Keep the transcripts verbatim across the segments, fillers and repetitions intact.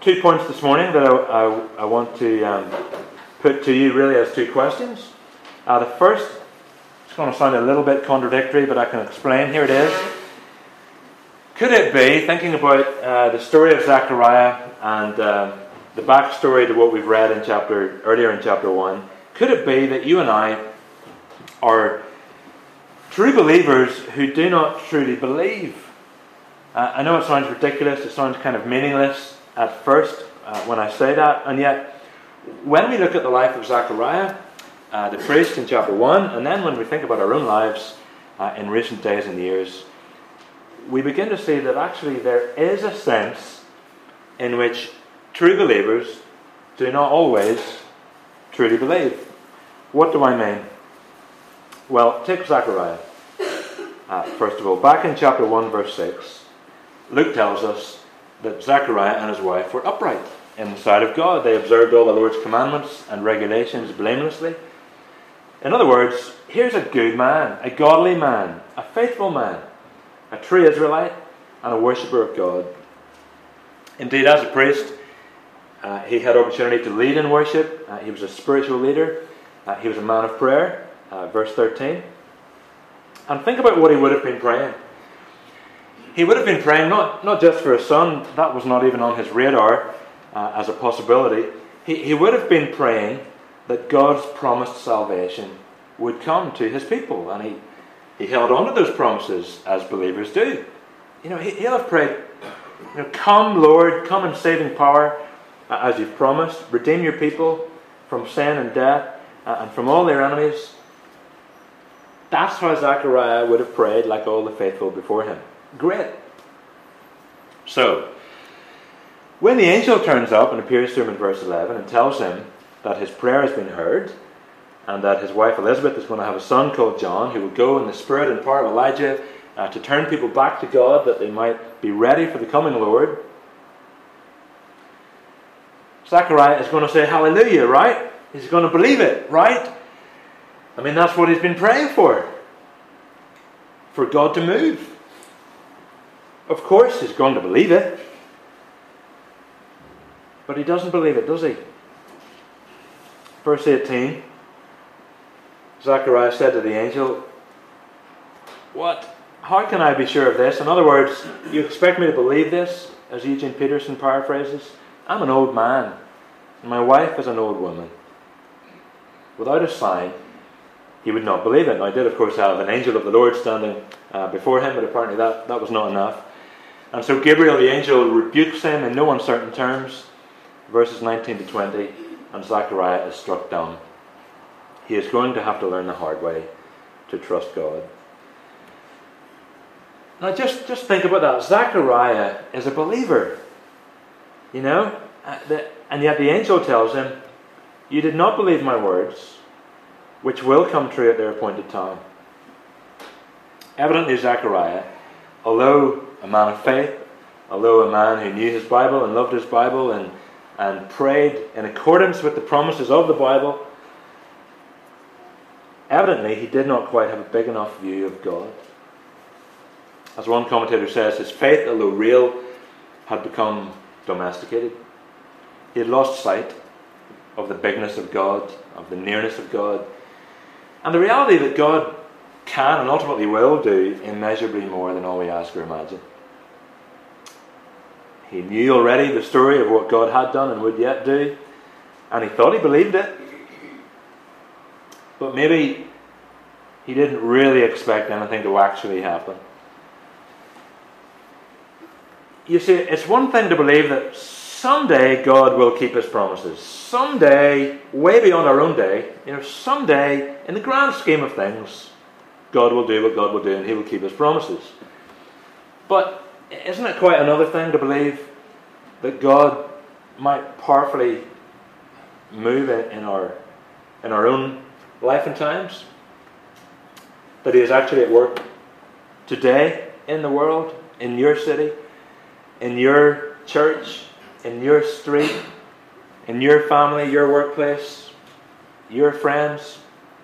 two points this morning that I, I, I want to um, put to you really as two questions. Uh, the first, it's going to sound a little bit contradictory, but I can explain. Here it is. Could it be, thinking about uh, the story of Zechariah and uh, the backstory to what we've read in chapter earlier in chapter one, could it be that you and I are true believers who do not truly believe? Uh, I know it sounds ridiculous, it sounds kind of meaningless at first uh, when I say that, and yet when we look at the life of Zechariah, uh, the priest in chapter one, and then when we think about our own lives uh, in recent days and years, we begin to see that actually there is a sense in which true believers do not always truly believe. What do I mean? Well, take Zechariah. Uh, first of all, back in chapter one, verse six, Luke tells us that Zechariah and his wife were upright in the sight of God. They observed all the Lord's commandments and regulations blamelessly. In other words, here's a good man, a godly man, a faithful man, a true Israelite, and a worshipper of God. Indeed, as a priest, uh, he had opportunity to lead in worship. Uh, he was a spiritual leader. Uh, he was a man of prayer. Uh, verse thirteen. And think about what he would have been praying. He would have been praying not, not just for a son. That was not even on his radar uh, as a possibility. He, he would have been praying that God's promised salvation would come to his people. And he, he held on to those promises as believers do. You know, he, he'll have prayed, you know, come Lord, come in saving power uh, as you've promised. Redeem your people from sin and death uh, and from all their enemies. That's how Zechariah would have prayed, like all the faithful before him. Great. So, when the angel turns up and appears to him in verse eleven and tells him that his prayer has been heard and that his wife Elizabeth is going to have a son called John who will go in the spirit and power of Elijah uh, to turn people back to God that they might be ready for the coming Lord, Zechariah is going to say hallelujah, right? He's going to believe it, right? I mean, that's what he's been praying for. For God to move. Of course, he's going to believe it. But he doesn't believe it, does he? Verse eighteen. Zechariah said to the angel, what? How can I be sure of this? In other words, you expect me to believe this? As Eugene Peterson paraphrases. I'm an old man. And my wife is an old woman. Without a sign, he would not believe it. Now, he did, of course, have an angel of the Lord standing uh, before him, but apparently that, that was not enough. And so Gabriel, the angel, rebukes him in no uncertain terms. Verses nineteen to twenty, and Zechariah is struck dumb. He is going to have to learn the hard way to trust God. Now, just, just think about that. Zechariah is a believer. You know? Uh, the, and yet the angel tells him, you did not believe my words, which will come true at their appointed time. Evidently, Zechariah, although a man of faith, although a man who knew his Bible and loved his Bible and, and prayed in accordance with the promises of the Bible, evidently he did not quite have a big enough view of God. As one commentator says, his faith, although real, had become domesticated. He had lost sight of the bigness of God, of the nearness of God, and the reality that God can and ultimately will do immeasurably more than all we ask or imagine. He knew already the story of what God had done and would yet do, and he thought he believed it. But maybe he didn't really expect anything to actually happen. You see, it's one thing to believe that someday God will keep his promises. Someday, way beyond our own day, you know, someday, in the grand scheme of things, God will do what God will do and he will keep his promises. But isn't it quite another thing to believe that God might powerfully move in our, in our own life and times? That he is actually at work today in the world, in your city, in your church, in your street, in your family, your workplace, your friends.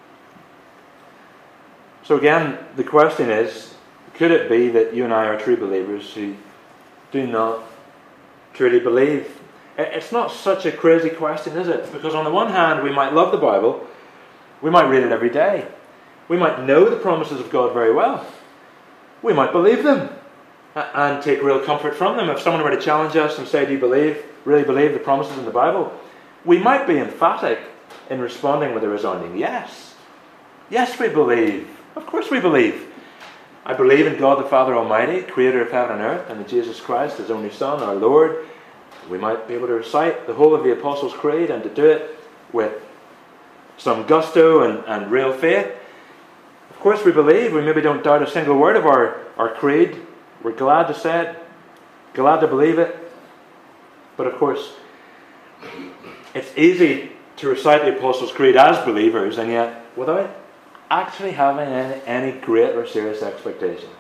So again, the question is, could it be that you and I are true believers who do not truly believe? It's not such a crazy question, is it? Because on the one hand, we might love the Bible, we might read it every day, we might know the promises of God very well, we might believe them and take real comfort from them. If someone were to challenge us and say, do you believe, really believe the promises in the Bible? We might be emphatic in responding with a resounding yes. Yes, we believe. Of course we believe. I believe in God the Father Almighty, creator of heaven and earth, and in Jesus Christ, his only Son, our Lord. We might be able to recite the whole of the Apostles' Creed and to do it with some gusto and, and real faith. Of course we believe. We maybe don't doubt a single word of our, our creed. We're glad to say it, glad to believe it. But of course, it's easy to recite the Apostles' Creed as believers, and yet without actually having any, any great or serious expectations.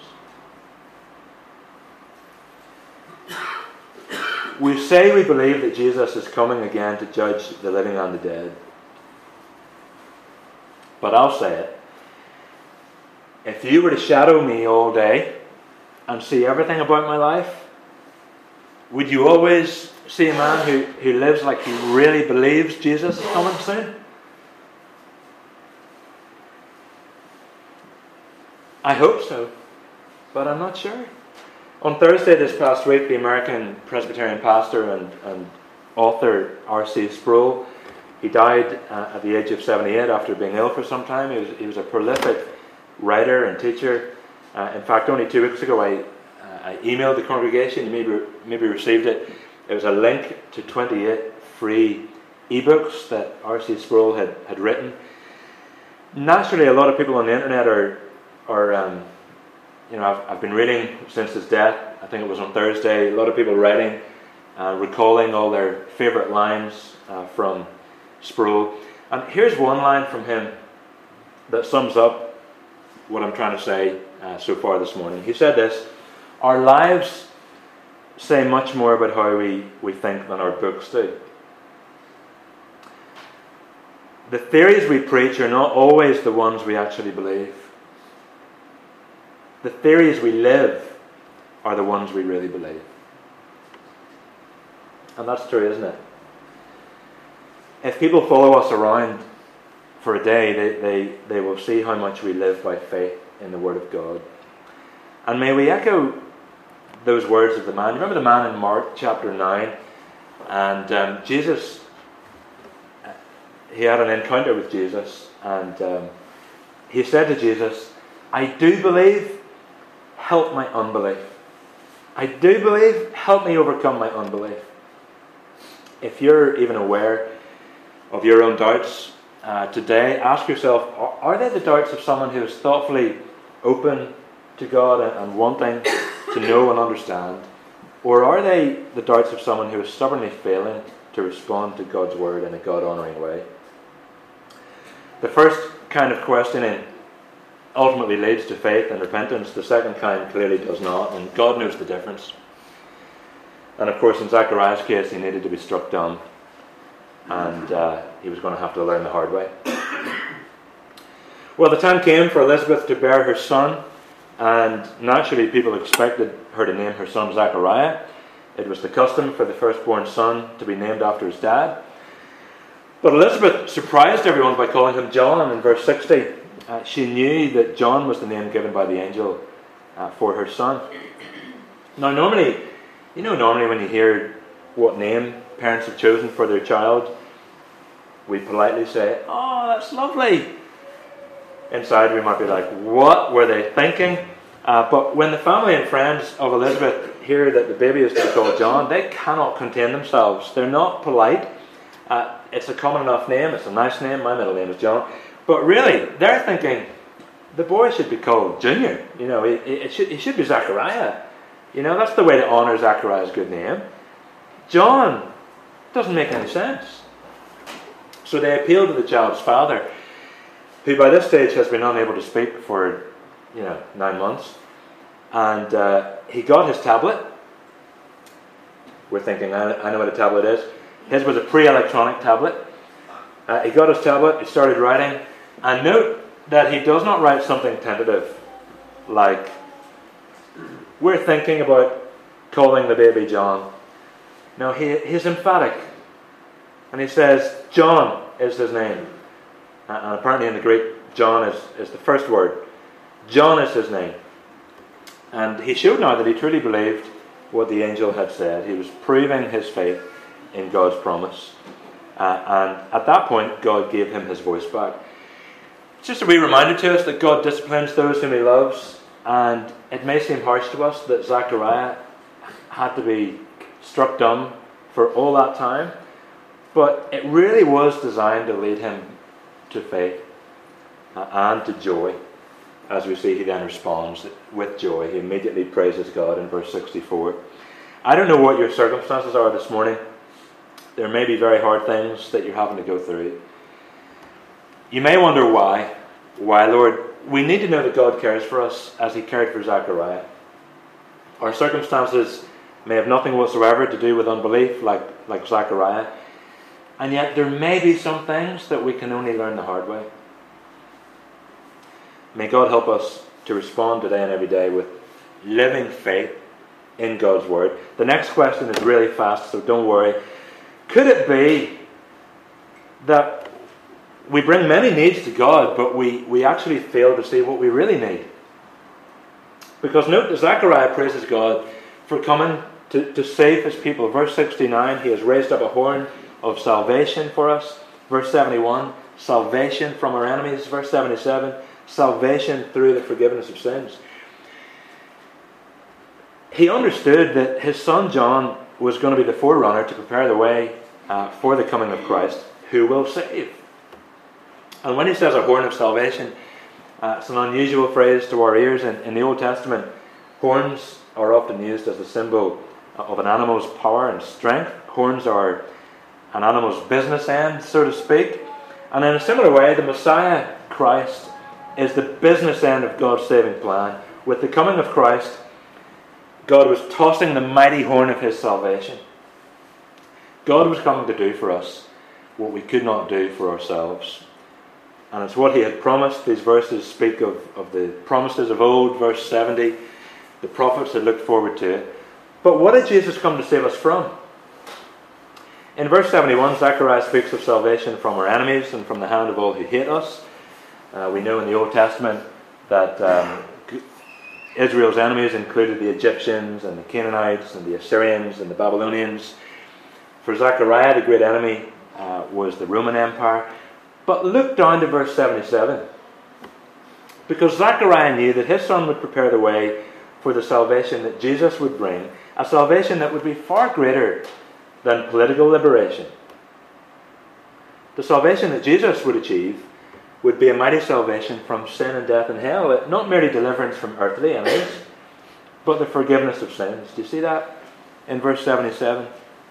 We say we believe that Jesus is coming again to judge the living and the dead. But I'll say it. If you were to shadow me all day and see everything about my life, would you always see a man who, who lives like he really believes Jesus is coming soon? I hope so, but I'm not sure. On Thursday this past week, the American Presbyterian pastor and, and author R C Sproul, he died uh, at the age of seventy-eight after being ill for some time. He was, he was a prolific writer and teacher. Uh, in fact, only two weeks ago, I, uh, I emailed the congregation. You maybe, maybe received it. It was a link to twenty-eight free ebooks that R C Sproul had, had written. Naturally, a lot of people on the internet are, are um, you know, I've, I've been reading since his death. I think it was on Thursday. A lot of people writing, uh, recalling all their favourite lines uh, from Sproul. And here's one line from him that sums up what I'm trying to say uh, so far this morning. He said this: our lives say much more about how we, we think than our books do. The theories we preach are not always the ones we actually believe. The theories we live are the ones we really believe. And that's true, isn't it? If people follow us around for a day, they, they, they will see how much we live by faith in the Word of God. And may we echo those words of the man. Remember the man in Mark chapter nine? And um, Jesus, he had an encounter with Jesus, and um, he said to Jesus, I do believe, help my unbelief. I do believe, help me overcome my unbelief. If you're even aware of your own doubts uh, today, ask yourself, are, are they the doubts of someone who is thoughtfully open to God and, and wanting to know and understand? Or are they the doubts of someone who is stubbornly failing to respond to God's word in a God-honouring way? The first kind of questioning ultimately leads to faith and repentance. The second kind clearly does not, and God knows the difference. And of course, in Zachariah's case, he needed to be struck dumb, and uh, he was going to have to learn the hard way. Well, the time came for Elizabeth to bear her son, and naturally people expected her to name her son Zachariah. It was the custom for the firstborn son to be named after his dad. But Elizabeth surprised everyone by calling him John in verse sixty. Uh, she knew that John was the name given by the angel uh, for her son. Now normally, you know normally when you hear what name parents have chosen for their child, we politely say, oh, that's lovely. Inside we might be like, what were they thinking? Uh, but when the family and friends of Elizabeth hear that the baby is to be called John, they cannot contain themselves. They're not polite. Uh, it's a common enough name. It's a nice name. My middle name is John. But really, they're thinking, the boy should be called Junior. You know, it, it should, it should be Zachariah. You know, that's the way to honour Zachariah's good name. John doesn't make any sense. So they appeal to the child's father, who by this stage has been unable to speak for, you know, nine months. And uh, he got his tablet. We're thinking, I, I know what a tablet is. His was a pre-electronic tablet. Uh, he got his tablet, he started writing. And note that he does not write something tentative, like, we're thinking about calling the baby John. No, he, he's emphatic. And he says, John is his name. And apparently in the Greek, John is, is the first word. John is his name. And he showed now that he truly believed what the angel had said. He was proving his faith in God's promise. Uh, and at that point, God gave him his voice back. It's just a wee reminder to us that God disciplines those whom he loves. And it may seem harsh to us that Zechariah had to be struck dumb for all that time. But it really was designed to lead him to faith uh, and to joy. As we see, he then responds with joy. He immediately praises God in verse sixty-four. I don't know what your circumstances are this morning. There may be very hard things that you're having to go through. You may wonder why. Why, Lord? We need to know that God cares for us as he cared for Zechariah. Our circumstances may have nothing whatsoever to do with unbelief, like, like Zechariah. And yet there may be some things that we can only learn the hard way. May God help us to respond today and every day with living faith in God's word. The next question is really fast, so don't worry. Could it be that we bring many needs to God, but we, we actually fail to see what we really need? Because note that Zechariah praises God for coming to, to save his people. Verse sixty-nine, he has raised up a horn of salvation for us. Verse seventy-one, salvation from our enemies. Verse seventy-seven, salvation through the forgiveness of sins. He understood that his son John was going to be the forerunner to prepare the way uh, for the coming of Christ, who will save. And when he says a horn of salvation, uh, it's an unusual phrase to our ears. In, in the Old Testament, horns are often used as a symbol of an animal's power and strength. Horns are an animal's business end, so to speak. And in a similar way, the Messiah, Christ, is the business end of God's saving plan. With the coming of Christ, God was tossing the mighty horn of his salvation. God was coming to do for us what we could not do for ourselves. And it's what he had promised. These verses speak of, of the promises of old, verse seventy. The prophets had looked forward to it. But what did Jesus come to save us from? In verse seventy-one, Zechariah speaks of salvation from our enemies and from the hand of all who hate us. Uh, we know in the Old Testament that um, Israel's enemies included the Egyptians and the Canaanites and the Assyrians and the Babylonians. For Zechariah, the great enemy uh, was the Roman Empire. But look down to verse seventy-seven. Because Zechariah knew that his son would prepare the way for the salvation that Jesus would bring, a salvation that would be far greater than political liberation. The salvation that Jesus would achieve would be a mighty salvation from sin and death and hell. Not merely deliverance from earthly enemies, but the forgiveness of sins. Do you see that in verse seventy-seven?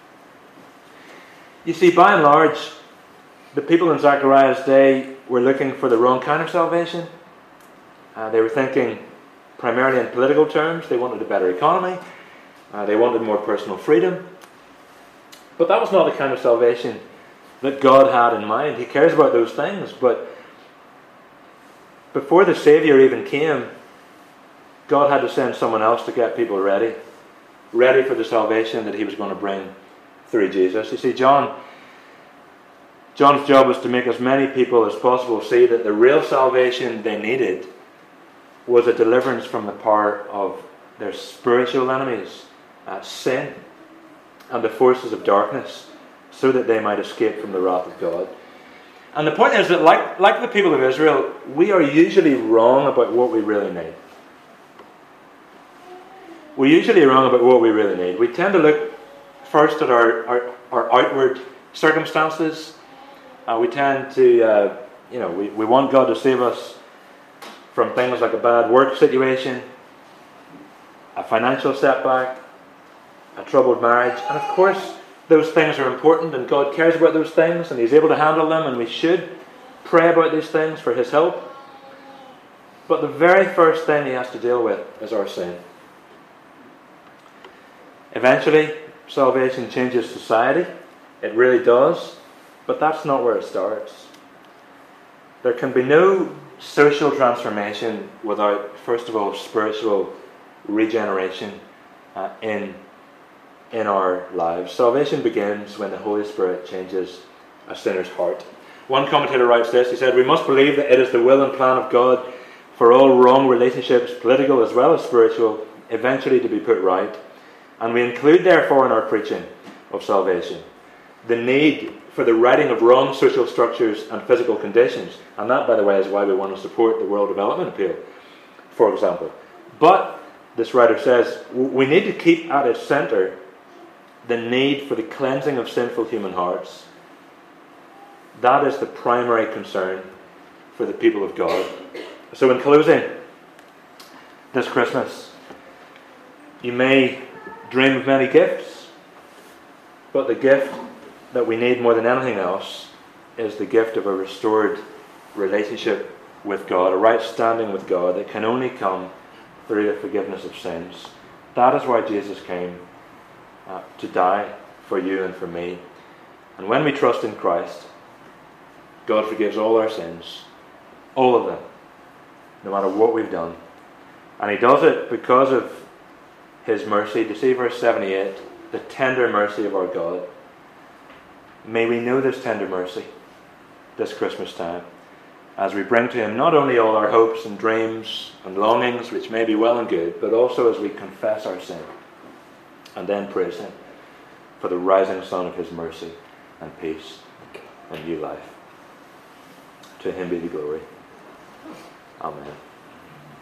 You see, by and large, the people in Zechariah's day were looking for the wrong kind of salvation. Uh, they were thinking primarily in political terms. They wanted a better economy. Uh, they wanted more personal freedom. But that was not the kind of salvation that God had in mind. He cares about those things, but before the Savior even came, God had to send someone else to get people ready. Ready for the salvation that he was going to bring through Jesus. You see, John... John's job was to make as many people as possible see that the real salvation they needed was a deliverance from the power of their spiritual enemies, uh, sin, and the forces of darkness, so that they might escape from the wrath of God. And the point is that, like, like the people of Israel, we are usually wrong about what we really need. We're usually wrong about what we really need. We tend to look first at our, our, our outward circumstances. Uh, we tend to, uh, you know, we, we want God to save us from things like a bad work situation, a financial setback, a troubled marriage. And of course, those things are important and God cares about those things and he's able to handle them, and we should pray about these things for his help. But the very first thing he has to deal with is our sin. Eventually, salvation changes society. It really does. But that's not where it starts. There can be no social transformation without, first of all, spiritual regeneration uh, in in our lives. Salvation begins when the Holy Spirit changes a sinner's heart. One commentator writes this. He said, "We must believe that it is the will and plan of God for all wrong relationships, political as well as spiritual, eventually to be put right. And we include, therefore, in our preaching of salvation, the need for the righting of wrong social structures and physical conditions." And that, by the way, is why we want to support the World Development Appeal, for example. But, this writer says, we need to keep at its centre the need for the cleansing of sinful human hearts. That is the primary concern for the people of God. So in closing, this Christmas, you may dream of many gifts, but the gift that we need more than anything else is the gift of a restored relationship with God, a right standing with God that can only come through the forgiveness of sins. That is why Jesus came, uh, to die for you and for me. And when we trust in Christ, God forgives all our sins, all of them, no matter what we've done. And He does it because of His mercy. Do you see verse seventy-eight? The tender mercy of our God. May we know this tender mercy this Christmas time, as we bring to Him not only all our hopes and dreams and longings, which may be well and good, but also as we confess our sin and then praise Him for the rising sun of His mercy and peace and new life. To Him be the glory. Amen.